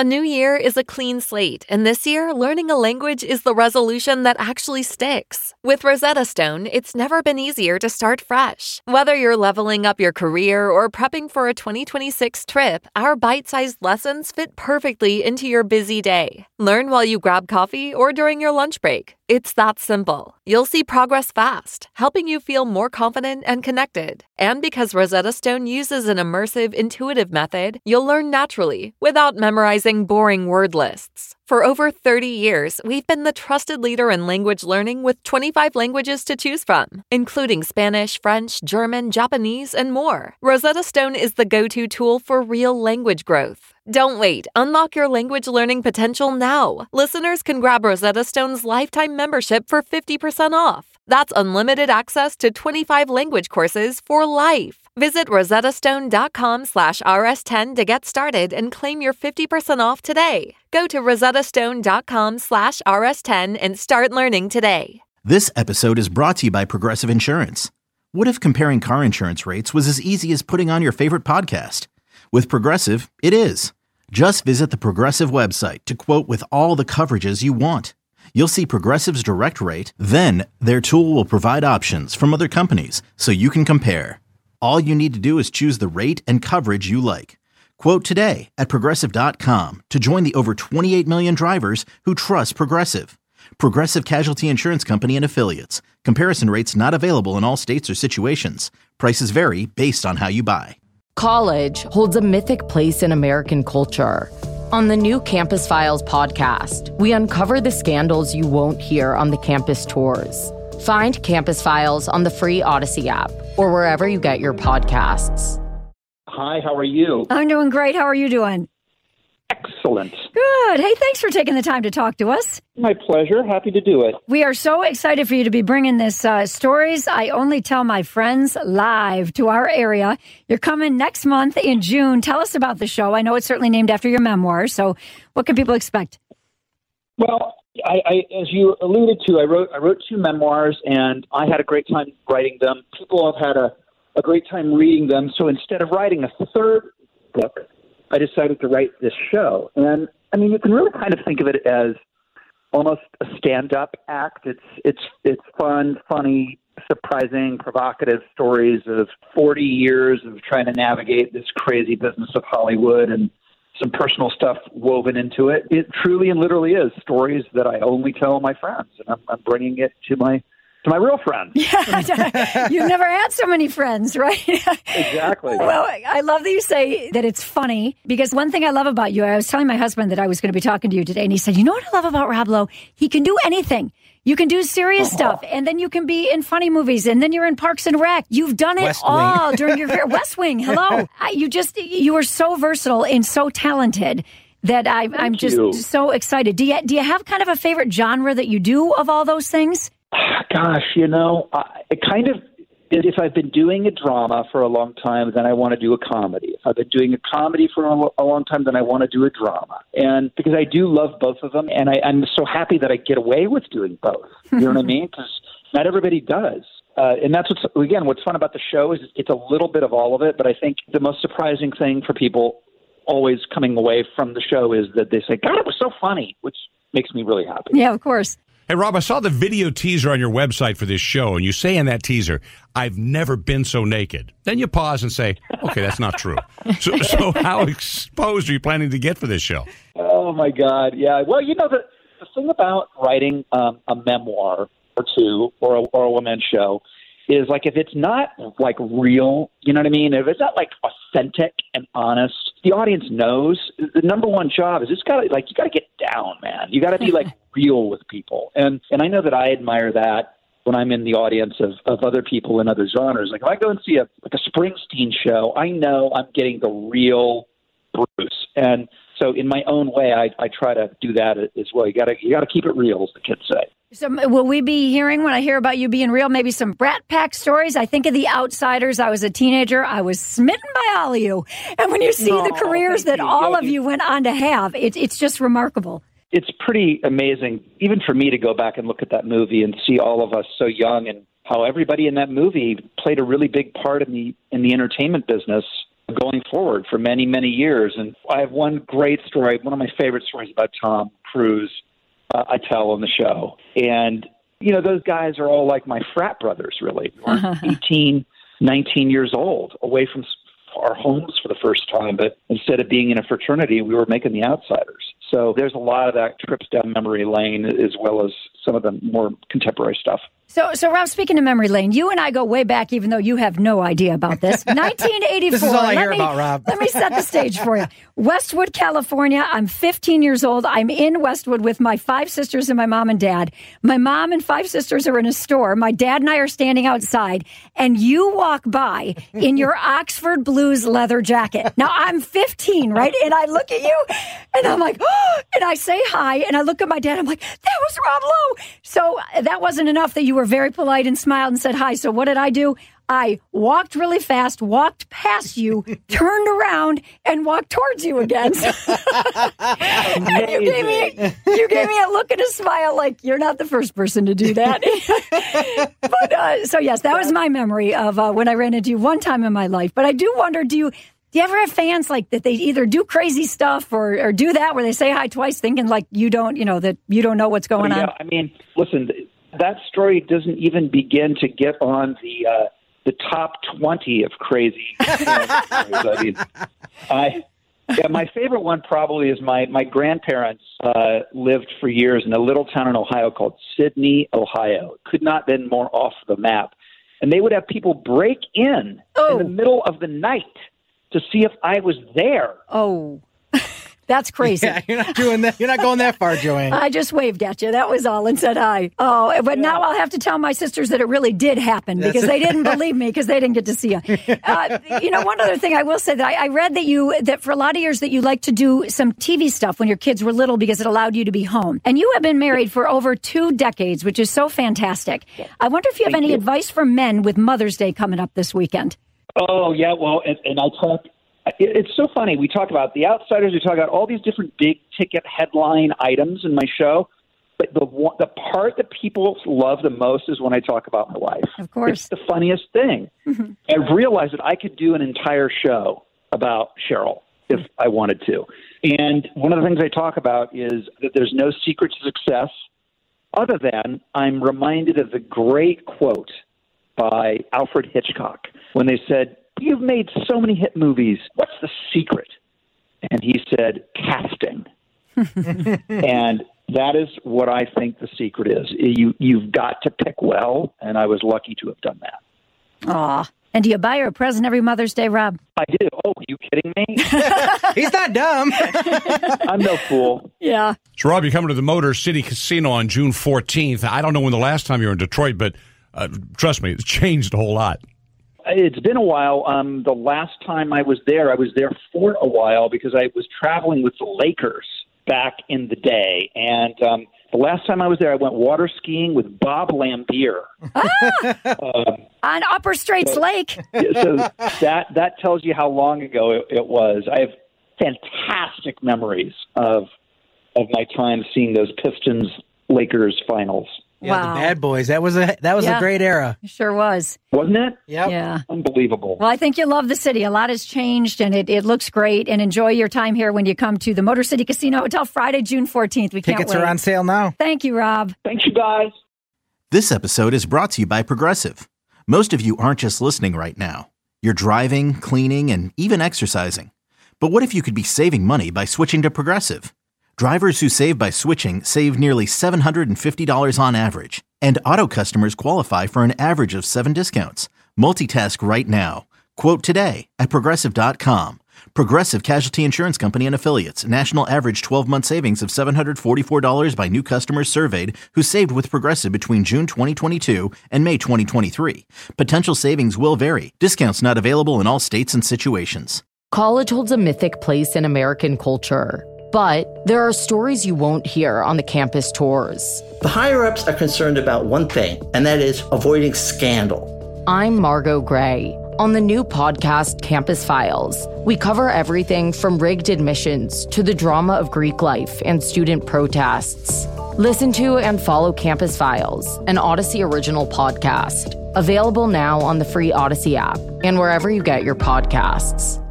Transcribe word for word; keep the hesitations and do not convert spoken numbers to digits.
A new year is a clean slate, and this year, learning a language is the resolution that actually sticks. With Rosetta Stone, it's never been easier to start fresh. Whether you're leveling up your career or prepping for a twenty twenty-six trip, our bite-sized lessons fit perfectly into your busy day. Learn while you grab coffee or during your lunch break. It's that simple. You'll see progress fast, helping you feel more confident and connected. And because Rosetta Stone uses an immersive, intuitive method, you'll learn naturally without memorizing boring word lists. For over thirty years, we've been the trusted leader in language learning with twenty-five languages to choose from, including Spanish, French, German, Japanese, and more. Rosetta Stone is the go-to tool for real language growth. Don't wait. Unlock your language learning potential now. Listeners can grab Rosetta Stone's lifetime membership for fifty percent off. That's unlimited access to twenty-five language courses for life. Visit rosettastone.com slash rs10 to get started and claim your fifty percent off today. Go to rosettastone.com slash rs10 and start learning today. This episode is brought to you by Progressive Insurance. What if comparing car insurance rates was as easy as putting on your favorite podcast? With Progressive, it is. Just visit the Progressive website to quote with all the coverages you want. You'll see Progressive's direct rate, then their tool will provide options from other companies so you can compare. All you need to do is choose the rate and coverage you like. Quote today at progressive dot com to join the over twenty-eight million drivers who trust Progressive. Progressive Casualty Insurance Company and Affiliates. Comparison rates not available in all states or situations. Prices vary based on how you buy. College holds a mythic place in American culture. On the new Campus Files podcast, we uncover the scandals you won't hear on the campus tours. Find Campus Files on the free Odyssey app or wherever you get your podcasts. Hi, how are you? I'm doing great. How are you doing? Excellent. Good. Hey, thanks for taking the time to talk to us. My pleasure. Happy to do it. We are so excited for you to be bringing this uh, Stories I Only Tell My Friends live to our area. You're coming next month in June. Tell us about the show. I know it's certainly named after your memoir, so what can people expect? Well, I, I, as you alluded to, I wrote I wrote two memoirs, and I had a great time writing them. People have had a, a great time reading them, so instead of writing a third book, I decided to write this show. And, I mean, you can really kind of think of it as almost a stand-up act. It's it's it's fun, funny, surprising, provocative stories of forty years of trying to navigate this crazy business of Hollywood and some personal stuff woven into it. It truly and literally is stories that I only tell my friends, and I'm, I'm bringing it to my to my real friends. Yeah, you've never had so many friends, right? Exactly. Well, I love that you say that it's funny, because one thing I love about you, I was telling my husband that I was going to be talking to you today, and he said, you know what I love about Rob Lowe? He can do anything. You can do serious oh. stuff, and then you can be in funny movies, and then you're in Parks and Rec. You've done it West all Wing. during your career. West Wing, hello. I, you just, you are so versatile and so talented that I, I'm just you. so excited. Do you, do you have kind of a favorite genre that you do of all those things? Gosh, you know, I, it kind of, if I've been doing a drama for a long time, then I want to do a comedy. If I've been doing a comedy for a, a long time, then I want to do a drama. And because I do love both of them, and I, I'm so happy that I get away with doing both. You know what I mean? Because not everybody does. Uh, and that's what's, again, what's fun about the show is it's a little bit of all of it. But I think the most surprising thing for people always coming away from the show is that they say, God, it was so funny, which makes me really happy. Yeah, of course. Hey, Rob, I saw the video teaser on your website for this show, and you say in that teaser, I've never been so naked. Then you pause and say, okay, that's not true. So, so how exposed are you planning to get for this show? Oh, my God. Yeah. Well, you know, the, the thing about writing um, a memoir or two or a, or a one-man show is, like, if it's not, like, real, you know what I mean? If it's not, like, authentic and honest, the audience knows. The number one job is it's got to, like, you got to get down, man. You got to be, like, real with people. And and I know that I admire that when I'm in the audience of, of other people in other genres. Like, if I go and see a like a Springsteen show, I know I'm getting the real Bruce. And so in my own way, I, I try to do that as well. You got to you got to keep it real, as the kids say. So will we be hearing, when I hear about you being real, maybe some Brat Pack stories? I think of The Outsiders. I was a teenager. I was smitten by all of you. And when you see No, the careers that you. all Yeah, of you went on to have, it, it's just remarkable. It's pretty amazing, even for me, to go back and look at that movie and see all of us so young and how everybody in that movie played a really big part in the in the entertainment business going forward for many, many years. And I have one great story, one of my favorite stories about Tom Cruise uh, I tell on the show. And, you know, those guys are all like my frat brothers, really. We're eighteen, nineteen years old, away from our homes for the first time. But instead of being in a fraternity, we were making The Outsiders. So there's a lot of that trips down memory lane, as well as some of the more contemporary stuff. So, so Rob, speaking of memory lane, you and I go way back, even though you have no idea about this. nineteen eighty-four. This is all I let hear me, about, Rob. Let me set the stage for you. Westwood, California. I'm fifteen years old. I'm in Westwood with my five sisters and my mom and dad. My mom and five sisters are in a store. My dad and I are standing outside, and you walk by in your Oxford Blues leather jacket. Now, I'm fifteen, right? And I look at you, and I'm like, oh, and I say hi, and I look at my dad. I'm like, that was Rob Lowe. So that wasn't enough that you were very polite and smiled and said hi. So what did I do? I walked really fast, walked past you, turned around, and walked towards you again. And you gave me, you gave me a look and a smile like, you're not the first person to do that. But uh, so, yes, that was my memory of uh, when I ran into you one time in my life. But I do wonder, do you... Do you ever have fans like that they either do crazy stuff or, or do that where they say hi twice thinking like you don't, you know, that you don't know what's going oh, yeah. on? I mean, listen, that story doesn't even begin to get on the uh, the top twenty of crazy stories. I mean, I, yeah, my favorite one probably is my, my grandparents uh, lived for years in a little town in Ohio called Sydney, Ohio. It could not have been more off the map. And they would have people break in oh. in the middle of the night to see if I was there. Oh, that's crazy. Yeah, you're not doing that. You're not going that far, Joanne. I just waved at you. That was all and said hi. Oh, but yeah. Now I'll have to tell my sisters that it really did happen that's because they didn't believe me because they didn't get to see you. Uh, you know, one other thing I will say that I, I read that you, that for a lot of years that you like to do some T V stuff when your kids were little because it allowed you to be home. And you have been married for over two decades, which is so fantastic. I wonder if you have Thank any you. advice for men with Mother's Day coming up this weekend. Oh, yeah, well, and, and I talk, it, it's so funny. We talk about The Outsiders, we talk about all these different big-ticket headline items in my show, but the one, the part that people love the most is when I talk about my wife. Of course. It's the funniest thing. Mm-hmm. I've realized that I could do an entire show about Cheryl if I wanted to. And one of the things I talk about is that there's no secret to success other than I'm reminded of the great quote by Alfred Hitchcock when they said, "You've made so many hit movies. What's the secret?" And he said, "Casting." And that is what I think the secret is. You, you've got to pick well, and I was lucky to have done that. Aw. And do you buy her a present every Mother's Day, Rob? I do. Oh, are you kidding me? He's not dumb. I'm no fool. Yeah. So, Rob, you're coming to the Motor City Casino on June fourteenth. I don't know when the last time you were in Detroit, but uh, trust me, it's changed a whole lot. It's been a while. Um, the last time I was there, I was there for a while because I was traveling with the Lakers back in the day. And um, the last time I was there, I went water skiing with Bob Lambier. Ah! um, On Upper Straits so, Lake. So that, that tells you how long ago it, it was. I have fantastic memories of of my time seeing those Pistons Lakers finals. Yeah, wow. The Bad Boys. That was a that was yeah. a great era. It sure was. Wasn't it? Yep. Yeah. Unbelievable. Well, I think you love the city. A lot has changed, and it, it looks great. And enjoy your time here when you come to the Motor City Casino Hotel Friday, June fourteenth. We can't Tickets wait. are on sale now. Thank you, Rob. Thanks, you guys. This episode is brought to you by Progressive. Most of you aren't just listening right now. You're driving, cleaning, and even exercising. But what if you could be saving money by switching to Progressive? Drivers who save by switching save nearly seven hundred fifty dollars on average. And auto customers qualify for an average of seven discounts. Multitask right now. Quote today at Progressive dot com. Progressive Casualty Insurance Company and Affiliates. National average twelve-month savings of seven hundred forty-four dollars by new customers surveyed who saved with Progressive between June twenty twenty-two and May twenty twenty-three. Potential savings will vary. Discounts not available in all states and situations. College holds a mythic place in American culture. But there are stories you won't hear on the campus tours. The higher-ups are concerned about one thing, and that is avoiding scandal. I'm Margot Gray. On the new podcast, Campus Files, we cover everything from rigged admissions to the drama of Greek life and student protests. Listen to and follow Campus Files, an Odyssey original podcast. Available now on the free Odyssey app and wherever you get your podcasts.